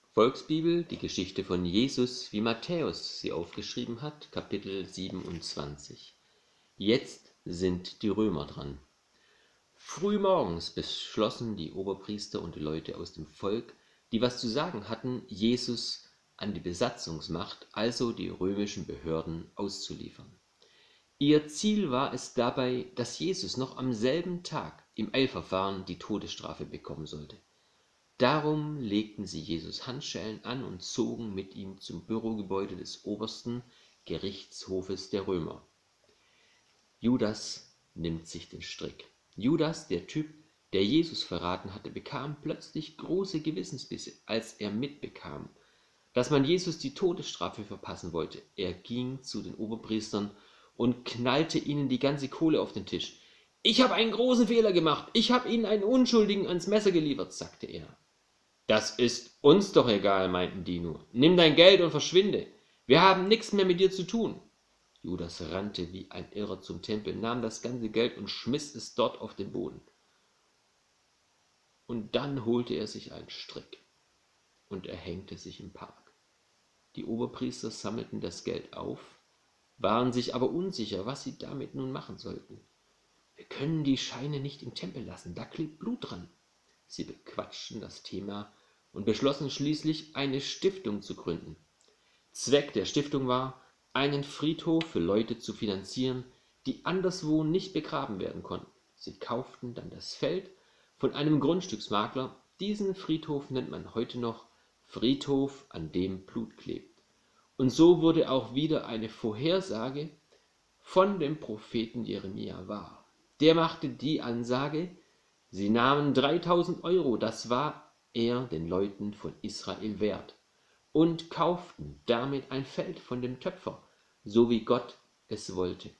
Volksbibel, die Geschichte von Jesus, wie Matthäus sie aufgeschrieben hat, Kapitel 27. Jetzt sind die Römer dran. Frühmorgens beschlossen die Oberpriester und die Leute aus dem Volk, die was zu sagen hatten, Jesus an die Besatzungsmacht, also die römischen Behörden, auszuliefern. Ihr Ziel war es dabei, dass Jesus noch am selben Tag im Eilverfahren die Todesstrafe bekommen sollte. Darum legten sie Jesus Handschellen an und zogen mit ihm zum Bürogebäude des obersten Gerichtshofes der Römer. Judas nimmt sich den Strick. Judas, der Typ, der Jesus verraten hatte, bekam plötzlich große Gewissensbisse, als er mitbekam, dass man Jesus die Todesstrafe verpassen wollte. Er ging zu den Oberpriestern und knallte ihnen die ganze Kohle auf den Tisch. »Ich habe einen großen Fehler gemacht. Ich habe ihnen einen Unschuldigen ans Messer geliefert«, sagte er. »Das ist uns doch egal«, meinten die nur. »Nimm dein Geld und verschwinde. Wir haben nichts mehr mit dir zu tun.« Judas rannte wie ein Irrer zum Tempel, nahm das ganze Geld und schmiss es dort auf den Boden. Und dann holte er sich einen Strick und erhängte sich im Park. Die Oberpriester sammelten das Geld auf, waren sich aber unsicher, was sie damit nun machen sollten. »Wir können die Scheine nicht im Tempel lassen, da klebt Blut dran.« Sie bequatschten das Thema und beschlossen schließlich, eine Stiftung zu gründen. Zweck der Stiftung war, einen Friedhof für Leute zu finanzieren, die anderswo nicht begraben werden konnten. Sie kauften dann das Feld von einem Grundstücksmakler. Diesen Friedhof nennt man heute noch Friedhof, an dem Blut klebt. Und so wurde auch wieder eine Vorhersage von dem Propheten Jeremia wahr. Der machte die Ansage, sie nahmen 3.000 Euro, das war er den Leuten von Israel wert, und kauften damit ein Feld von dem Töpfer, so wie Gott es wollte.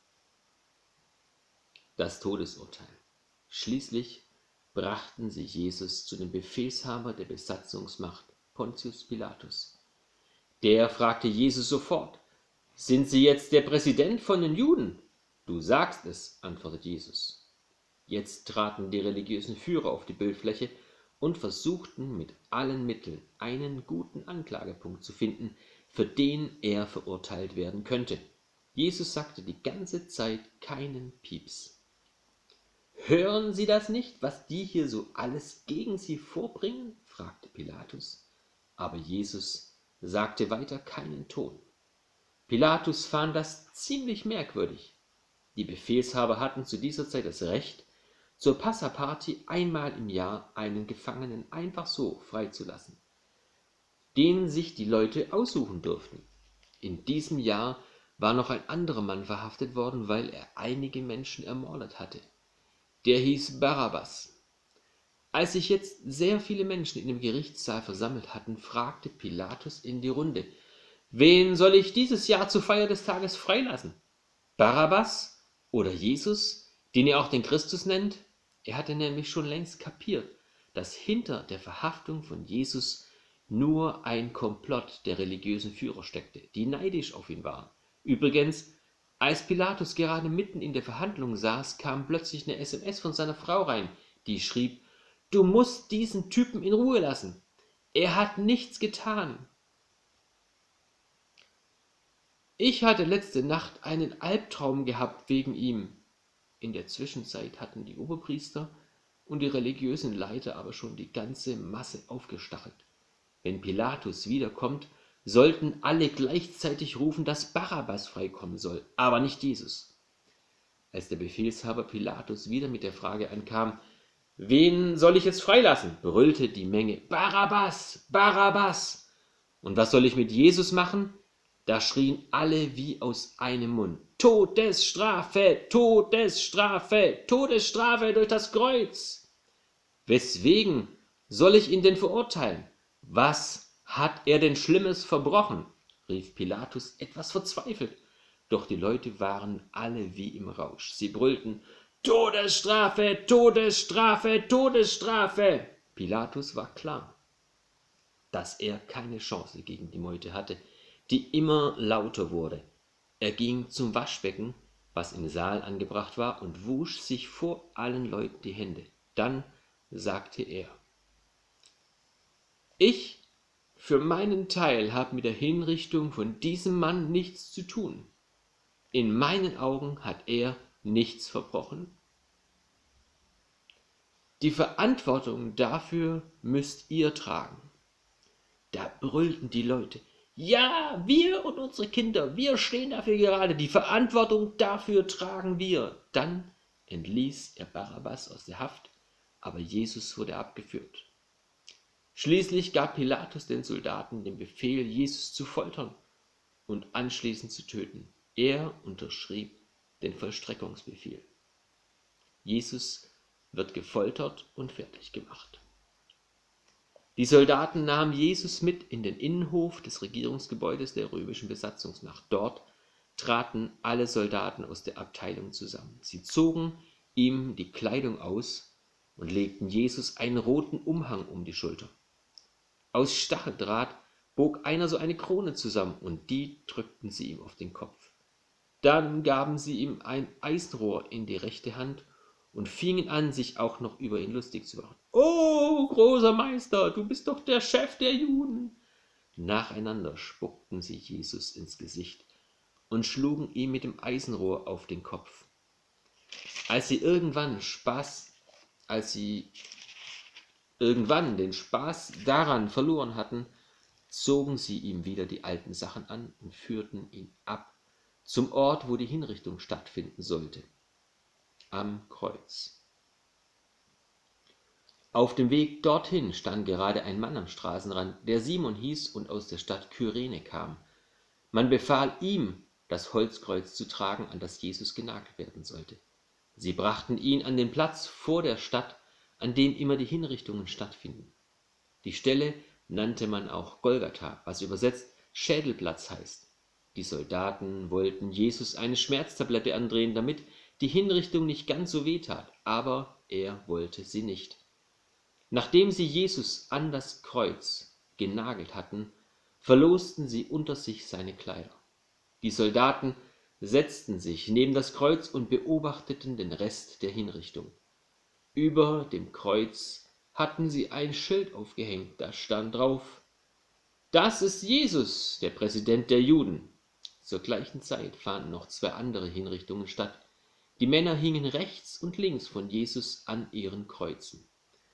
Das Todesurteil. Schließlich brachten sie Jesus zu dem Befehlshaber der Besatzungsmacht, Pontius Pilatus. Der fragte Jesus sofort: »Sind Sie jetzt der Präsident von den Juden?« »Du sagst es«, antwortet Jesus. Jetzt traten die religiösen Führer auf die Bildfläche und versuchten mit allen Mitteln einen guten Anklagepunkt zu finden, für den er verurteilt werden könnte. Jesus sagte die ganze Zeit keinen Pieps. »Hören Sie das nicht, was die hier so alles gegen Sie vorbringen?« fragte Pilatus. Aber Jesus sagte weiter keinen Ton. Pilatus fand das ziemlich merkwürdig. Die Befehlshaber hatten zu dieser Zeit das Recht, zur Passaparty einmal im Jahr einen Gefangenen einfach so freizulassen, den sich die Leute aussuchen durften. In diesem Jahr war noch ein anderer Mann verhaftet worden, weil er einige Menschen ermordet hatte. Der hieß Barabbas. Als sich jetzt sehr viele Menschen in dem Gerichtssaal versammelt hatten, fragte Pilatus in die Runde: »Wen soll ich dieses Jahr zur Feier des Tages freilassen? Barabbas oder Jesus, den ihr auch den Christus nennt?« Er hatte nämlich schon längst kapiert, dass hinter der Verhaftung von Jesus nur ein Komplott der religiösen Führer steckte, die neidisch auf ihn waren. Übrigens, als Pilatus gerade mitten in der Verhandlung saß, kam plötzlich eine SMS von seiner Frau rein, die schrieb: »Du musst diesen Typen in Ruhe lassen. Er hat nichts getan. Ich hatte letzte Nacht einen Albtraum gehabt wegen ihm.« In der Zwischenzeit hatten die Oberpriester und die religiösen Leiter aber schon die ganze Masse aufgestachelt. Wenn Pilatus wiederkommt, sollten alle gleichzeitig rufen, dass Barabbas freikommen soll, aber nicht Jesus. Als der Befehlshaber Pilatus wieder mit der Frage ankam: »Wen soll ich jetzt freilassen?«, brüllte die Menge: »Barabbas! Barabbas!« »Und was soll ich mit Jesus machen?«, da schrien alle wie aus einem Mund: »Todesstrafe! Todesstrafe! Todesstrafe durch das Kreuz!« »Weswegen soll ich ihn denn verurteilen? Was hat er denn Schlimmes verbrochen?«, rief Pilatus etwas verzweifelt. Doch die Leute waren alle wie im Rausch. Sie brüllten: »Todesstrafe! Todesstrafe! Todesstrafe!« Pilatus war klar, dass er keine Chance gegen die Meute hatte, die immer lauter wurde. Er ging zum Waschbecken, was im Saal angebracht war, und wusch sich vor allen Leuten die Hände. Dann sagte er: »Ich für meinen Teil habe mit der Hinrichtung von diesem Mann nichts zu tun. In meinen Augen hat er nichts verbrochen. Die Verantwortung dafür müsst ihr tragen. Da brüllten die Leute: Ja, wir und unsere Kinder, wir stehen dafür gerade, die Verantwortung dafür tragen wir. Dann entließ er Barabbas aus der Haft, aber Jesus wurde abgeführt. Schließlich gab Pilatus den Soldaten den Befehl, Jesus zu foltern und anschließend zu töten. Er unterschrieb den Vollstreckungsbefehl. Jesus wird gefoltert und fertig gemacht. Die Soldaten nahmen Jesus mit in den Innenhof des Regierungsgebäudes der römischen Besatzungsmacht. Dort traten alle Soldaten aus der Abteilung zusammen. Sie zogen ihm die Kleidung aus und legten Jesus einen roten Umhang um die Schulter. Aus Stacheldraht bog einer so eine Krone zusammen und die drückten sie ihm auf den Kopf. Dann gaben sie ihm ein Eisenrohr in die rechte Hand und fingen an, sich auch noch über ihn lustig zu machen. »Oh, großer Meister, du bist doch der Chef der Juden!« Nacheinander spuckten sie Jesus ins Gesicht und schlugen ihm mit dem Eisenrohr auf den Kopf. Als sie irgendwann den Spaß daran verloren hatten, zogen sie ihm wieder die alten Sachen an und führten ihn ab zum Ort, wo die Hinrichtung stattfinden sollte, am Kreuz. Auf dem Weg dorthin stand gerade ein Mann am Straßenrand, der Simon hieß und aus der Stadt Kyrene kam. Man befahl ihm, das Holzkreuz zu tragen, an das Jesus genagelt werden sollte. Sie brachten ihn an den Platz vor der Stadt, an dem immer die Hinrichtungen stattfinden. Die Stelle nannte man auch Golgatha, was übersetzt Schädelplatz heißt. Die Soldaten wollten Jesus eine Schmerztablette andrehen, damit die Hinrichtung nicht ganz so weh tat, aber er wollte sie nicht. Nachdem sie Jesus an das Kreuz genagelt hatten, verlosten sie unter sich seine Kleider. Die Soldaten setzten sich neben das Kreuz und beobachteten den Rest der Hinrichtung. Über dem Kreuz hatten sie ein Schild aufgehängt, da stand drauf: Das ist Jesus, der Präsident der Juden. Zur gleichen Zeit fanden noch 2 andere Hinrichtungen statt. Die Männer hingen rechts und links von Jesus an ihren Kreuzen.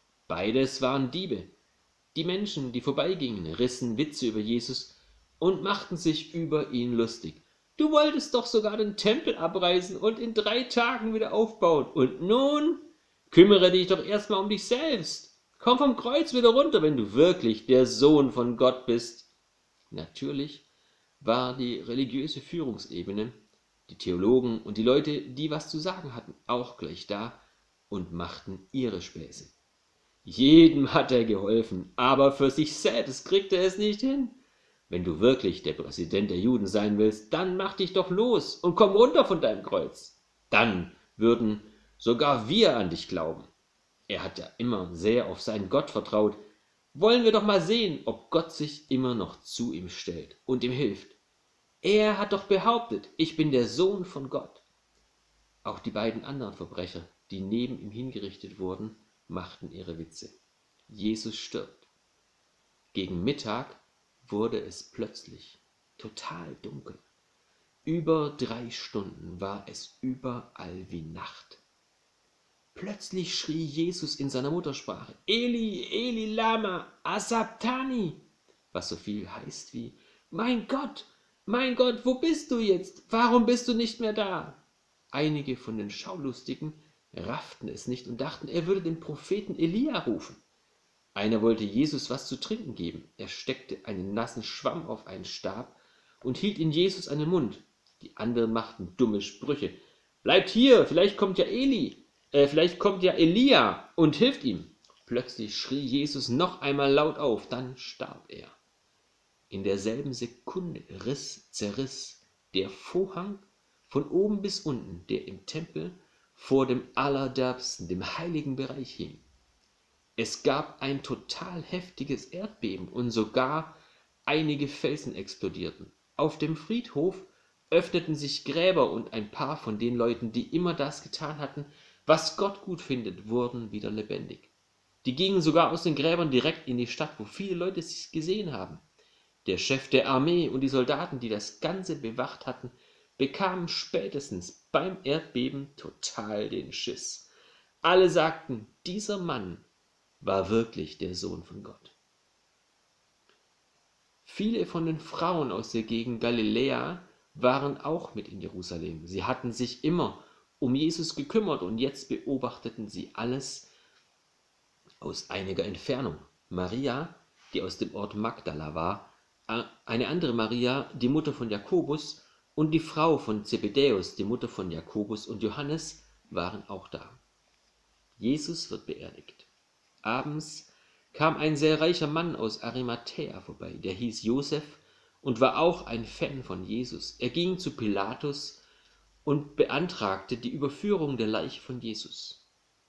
Beides waren Diebe. Die Menschen, die vorbeigingen, rissen Witze über Jesus und machten sich über ihn lustig. Du wolltest doch sogar den Tempel abreißen und in 3 Tagen wieder aufbauen. Und nun? Kümmere dich doch erstmal um dich selbst. Komm vom Kreuz wieder runter, wenn du wirklich der Sohn von Gott bist. Natürlich war die religiöse Führungsebene, die Theologen und die Leute, die was zu sagen hatten, auch gleich da und machten ihre Späße. Jedem hat er geholfen, aber für sich selbst kriegt er es nicht hin. Wenn du wirklich der Präsident der Juden sein willst, dann mach dich doch los und komm runter von deinem Kreuz. Dann würden sogar wir an dich glauben. Er hat ja immer sehr auf seinen Gott vertraut. Wollen wir doch mal sehen, ob Gott sich immer noch zu ihm stellt und ihm hilft. Er hat doch behauptet, ich bin der Sohn von Gott. Auch die beiden anderen Verbrecher, die neben ihm hingerichtet wurden, machten ihre Witze. Jesus stirbt. Gegen Mittag wurde es plötzlich total dunkel. Über 3 Stunden war es überall wie Nacht. Plötzlich schrie Jesus in seiner Muttersprache: Eli, Eli, lama asabtani, was so viel heißt wie: Mein Gott, wo bist du jetzt? Warum bist du nicht mehr da? Einige von den Schaulustigen rafften es nicht und dachten, er würde den Propheten Elia rufen. Einer wollte Jesus was zu trinken geben. Er steckte einen nassen Schwamm auf einen Stab und hielt ihn Jesus an den Mund. Die anderen machten dumme Sprüche. Bleibt hier, vielleicht kommt ja Elia und hilft ihm. Plötzlich schrie Jesus noch einmal laut auf, dann starb er. In derselben Sekunde zerriss der Vorhang von oben bis unten, der im Tempel vor dem Allerderbsten, dem heiligen Bereich hing. Es gab ein total heftiges Erdbeben und sogar einige Felsen explodierten. Auf dem Friedhof öffneten sich Gräber und ein paar von den Leuten, die immer das getan hatten, was Gott gut findet, wurden wieder lebendig. Die gingen sogar aus den Gräbern direkt in die Stadt, wo viele Leute es gesehen haben. Der Chef der Armee und die Soldaten, die das Ganze bewacht hatten, bekamen spätestens beim Erdbeben total den Schiss. Alle sagten, dieser Mann war wirklich der Sohn von Gott. Viele von den Frauen aus der Gegend Galiläa waren auch mit in Jerusalem. Sie hatten sich immer um Jesus gekümmert und jetzt beobachteten sie alles aus einiger Entfernung. Maria, die aus dem Ort Magdala war, eine andere Maria, die Mutter von Jakobus, und die Frau von Zebedäus, die Mutter von Jakobus und Johannes, waren auch da. Jesus wird beerdigt. Abends kam ein sehr reicher Mann aus Arimathäa vorbei, der hieß Josef und war auch ein Fan von Jesus. Er ging zu Pilatus und beantragte die Überführung der Leiche von Jesus.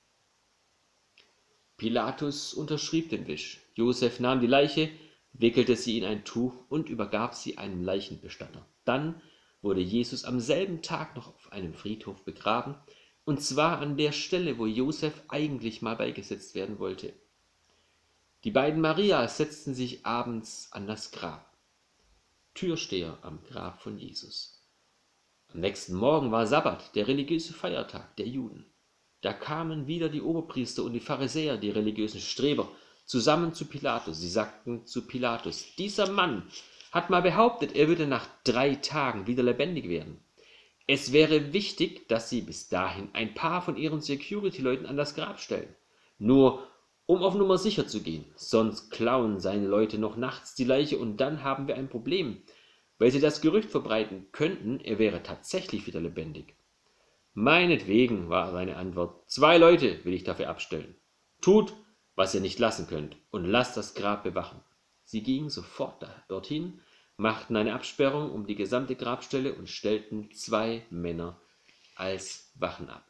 Pilatus unterschrieb den Wisch. Josef nahm die Leiche, wickelte sie in ein Tuch und übergab sie einem Leichenbestatter. Dann wurde Jesus am selben Tag noch auf einem Friedhof begraben, und zwar an der Stelle, wo Josef eigentlich mal beigesetzt werden wollte. Die beiden Marias setzten sich abends an das Grab. Türsteher am Grab von Jesus. Am nächsten Morgen war Sabbat, der religiöse Feiertag der Juden. Da kamen wieder die Oberpriester und die Pharisäer, die religiösen Streber, zusammen zu Pilatus. Sie sagten zu Pilatus, dieser Mann hat mal behauptet, er würde nach 3 Tagen wieder lebendig werden. Es wäre wichtig, dass sie bis dahin ein paar von ihren Security-Leuten an das Grab stellen. Nur um auf Nummer sicher zu gehen, sonst klauen seine Leute noch nachts die Leiche und dann haben wir ein Problem, weil sie das Gerücht verbreiten könnten, er wäre tatsächlich wieder lebendig. Meinetwegen, war seine Antwort. 2 Leute will ich dafür abstellen. Tut, was ihr nicht lassen könnt, und lasst das Grab bewachen. Sie gingen sofort dorthin, machten eine Absperrung um die gesamte Grabstelle und stellten 2 Männer als Wachen ab.